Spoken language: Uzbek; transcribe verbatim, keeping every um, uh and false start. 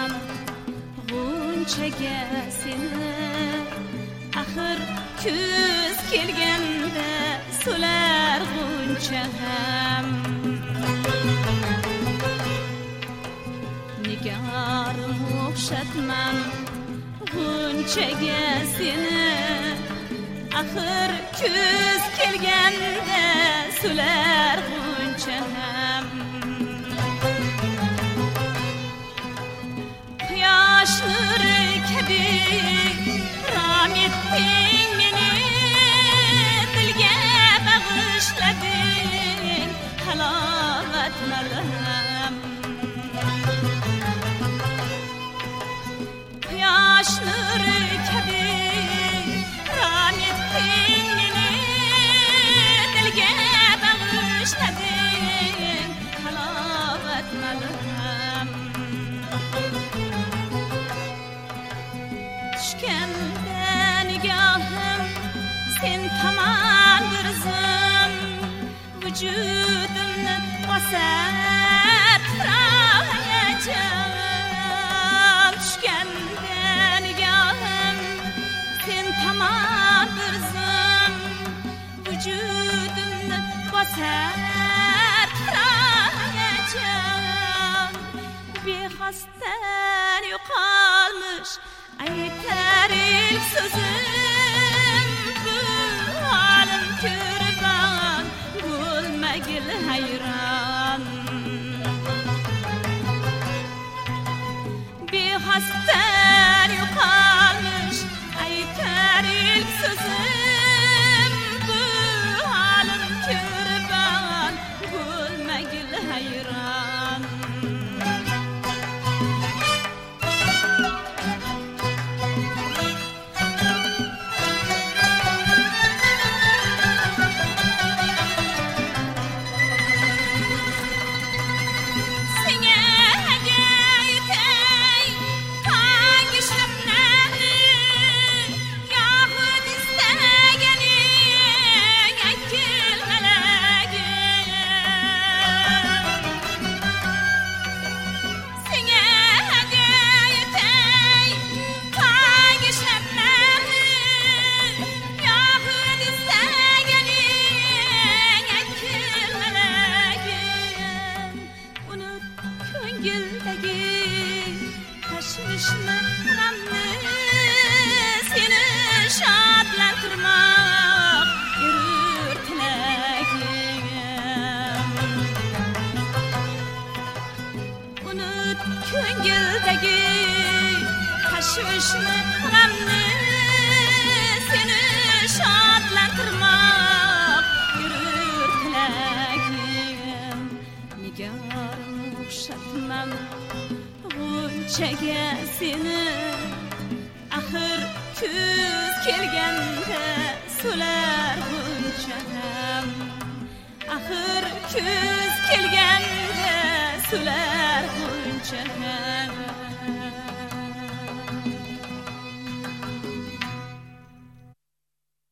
o'xshatmam g'unchaga seni. Axir kuz kelganda so'lar g'uncha ham. Nigarim o'xshatmam g'unchaga seni. Axir kuz kelganda so'lar g'uncha ham. Quyosh nuri kabi ram etding meni, dilga bag'ishlading halovat malham. Quyosh nuri kabi ram etding meni, dilga bag'ishlading halovat malham. Tushganda nigohim sen tomon bir zum, vujudimni bosar titrayajam. Tushganda nigohim sen tomon bir zum, vujudimni bosar titrayajam. Bexosdan yo'qolmish aytar ilk so'zim, bu holim ko'rban bo'lmagil hayron. Bexosdan yo'qolmish aytar ilk so'zim, bu holim ko'rban bo'lmagil hayron. Tashvishni, g'amni seni shodlantirmoq yurur tilagim. Unut ko'ngildagi tashvishni, g'amni seni shodlantirmoq yurur tilagim. Nigorim o'xshatmam g'unchaga seni. Axir kuz kelganda so'lar g'uncha ham. Axir kuz kelganda so'lar g'uncha ham.